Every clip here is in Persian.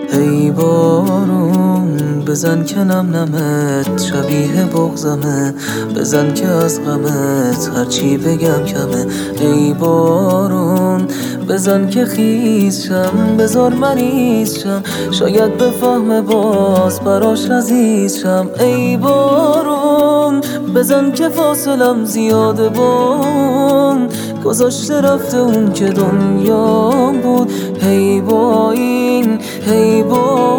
ای بارون بزن که نم نمت شبیه بغضمه، بزن که از غمت هرچی بگم کمه. ای بارون بزن که خیز شم، بذار مریض شم، شاید بفهمه باز براش عزیز شم. ای بارون بزن که فاصلم زیاده بون، گذاشته رفته اون که دنیا بود. هی با این هی با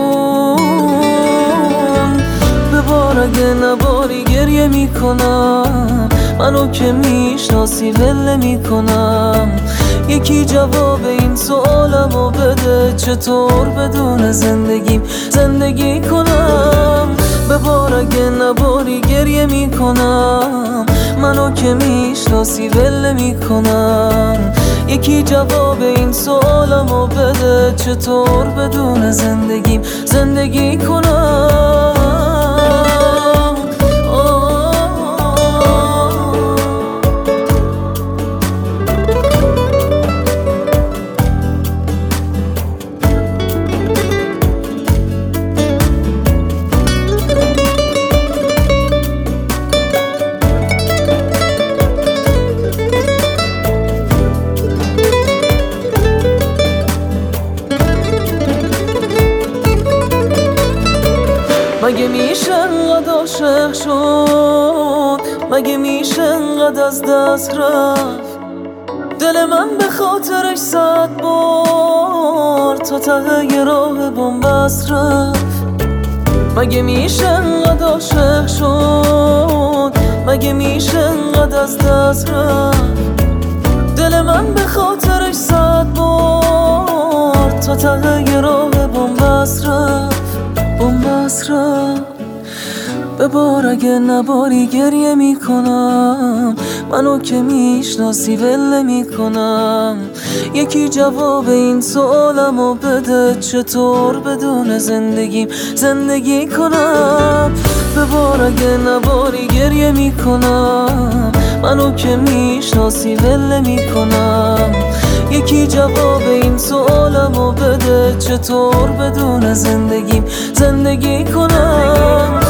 اون، به بار اگه نباری گریه میکنم، منو که میشناسی ول میکنم. یکی جواب این سوالمو بده، چطور بدون زندگی کنم؟ به بار اگه نباری گریه میکنم، منو که میشناسی ول میکنم. یکی جواب این سوالمو بده، چطور بدون زندگی کنم؟ مگه میشه انقدر عاشق شد؟ مگه میشه انقدر از دست رفت؟ دل من به خاطرش 100 بار تا ته راه بن‌بست رفت. مگه میشه انقدر عاشق شد؟ مگه میشه انقدر از دست رفت؟ دل من به خاطرش 100 بار تا ته راه بن‌بست رفت. به بار اگه نباری گریه میکنم، منو که میشناسی ول میکنم. یکی جواب این سوالمو بده، چطور بدون زندگی کنم؟ به بار اگه نباری گریه میکنم، منو که میشناسی ول میکنم. یکی جواب این سوالمو بده، چطور بدون زندگی کنم؟